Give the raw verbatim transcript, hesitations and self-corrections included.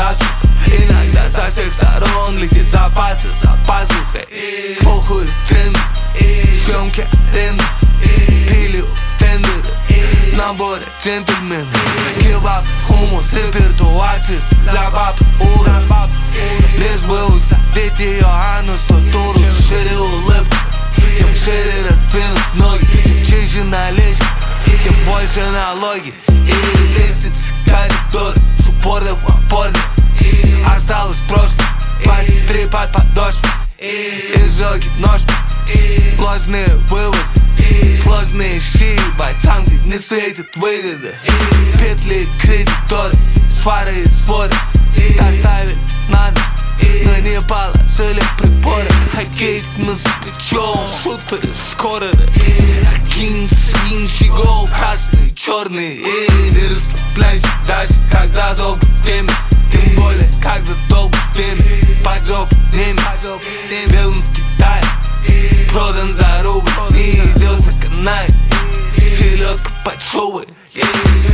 заслуг. Иногда со всех сторон летит запасы за пазухой. Похуй тренды, съемки аренды, пилю тендеры, наборы джентльмены. Кебаб, хумус, репертуар чист для баб уровень. Лишь бы усадить ее анус, то туру шире улыбку. Тем шире раздвинут ноги, чем чище наличка, тем больше налоги. И лестницы, коридоры, с упорных в опорных. Осталось прошлое, двадцать три под подошвой. Изжоги, ножки, ложные выводы, сложные щи, ебать, там, где не светит выгода. Петли, кредиторы, свары и споры доставить надо, но не положили приборы. Хоккей мы с плечом, шутеры скоро. Кинь, скинь, щегол, красный, черный. И расслабляйся даже, когда долго в теме. Тем более, когда долго в теме. Поджог немец, сделан в Китае, продан за рубль, не идет на канале. Селедка под шубой.